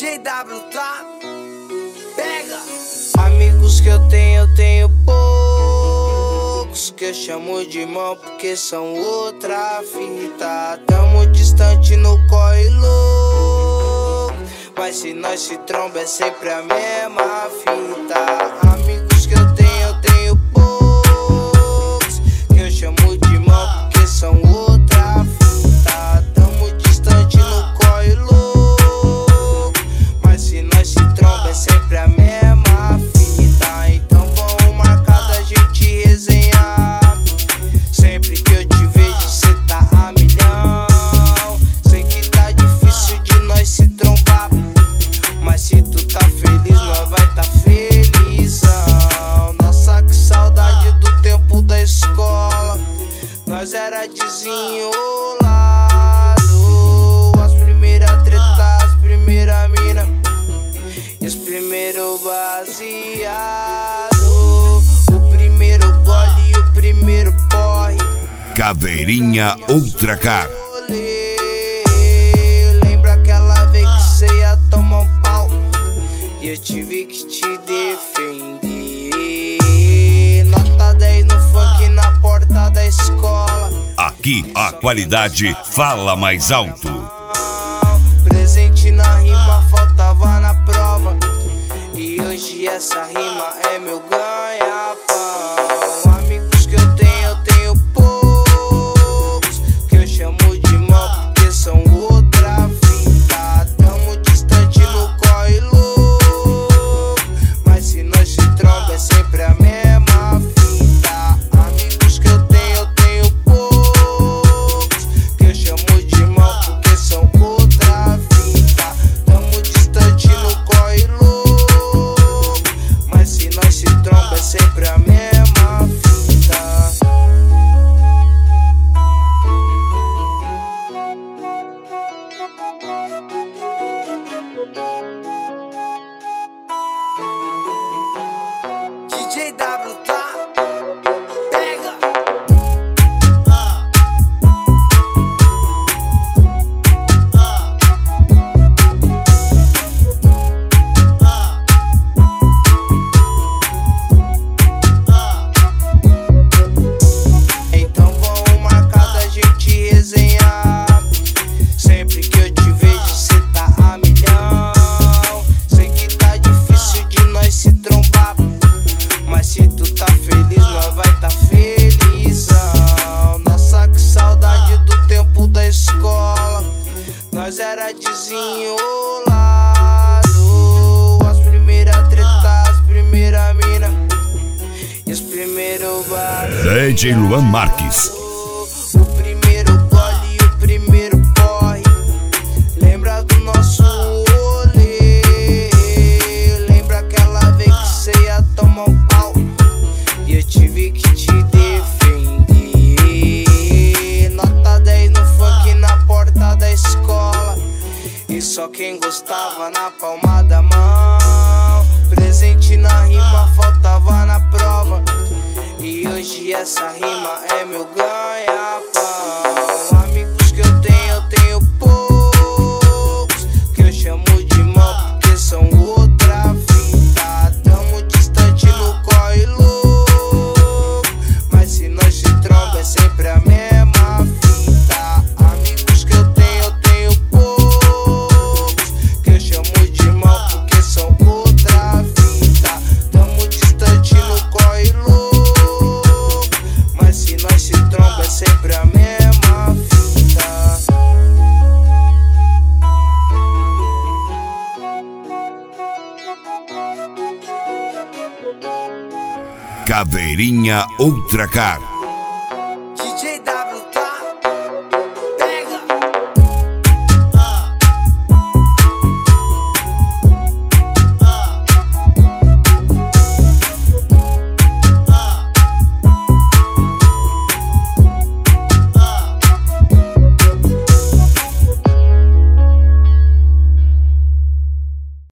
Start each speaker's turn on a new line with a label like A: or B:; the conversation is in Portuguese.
A: DJ W, tá? Pega! Amigos que eu tenho poucos, que eu chamo de irmão porque são outra fita. Tamo distante no corre louco, mas se nós se tromba é sempre a mesma fita. Amigos que eu tenho poucos, que eu chamo de irmão porque são outra fita. Tamo distante no corre louco, mas se nós se tromba é sempre a mesma fita. Então vamos marcar da gente resenhar. Sempre que eu te vejo cê tá a milhão. Sei que tá difícil de nós se trombar, mas se tu tá feliz, nós vai tá felizão. Nossa, que saudade do tempo da escola. Nós era desenrolado, as primeiras tretas, as primeiras mina e os primeiros baseado. O primeiro gole e o primeiro porre.
B: Caveirinha Ultra Car.
A: Lembra aquela vez que cê ia tomar um pau e eu tive que te defender? Nota 10 no funk na porta da escola.
B: Aqui a qualidade fala mais alto.
A: Presente na rima, faltava na prova, e hoje essa rima é meu ganha-pão. Amigos que eu tenho poucos, que eu chamo de irmão porque são outra fita. Tamo distante no corre louco, mas se nós se tromba é sempre a mesma fita. Amigos que eu tenho poucos, que eu chamo de irmão porque são outra fita. Tamo distante no corre louco, mas se nós se tromba é sempre a mesma fita. DJ W, tá? Pega! Então vamos marcar da gente resenhar. Sempre que eu te vejo cê tá a milhão. Sei que tá difícil de nós se trombar, mas se tu tá feliz, nós vai tá felizão. Nossa, que saudade do tempo da escola. Nós era desenrolado, as primeiras tretas, as primeiras mina e os primeiros bares.
B: DJ Luan Marques.
A: O primeiro gole e o primeiro porre. Lembra do nosso rolê? Lembra aquela vez que cê ia tomar um pau e eu tive que te defender? Nota 10 no funk na porta da escola, e só quem gostava na palma da mão. Presente na rima, faltava na prova, e hoje essa rima é meu ganha-pão. Amigos que eu tenho poucos, que eu chamo de irmão porque são outra fita. Tamo distante no corre louco, mas se nós se tromba é sempre a mesma fita. Amigos que eu tenho poucos, que eu chamo de irmão porque são outra fita. Tamo distante no corre louco, mas se nós se tromba é sempre a mesma fita.
B: Caveirinha Ultra Car.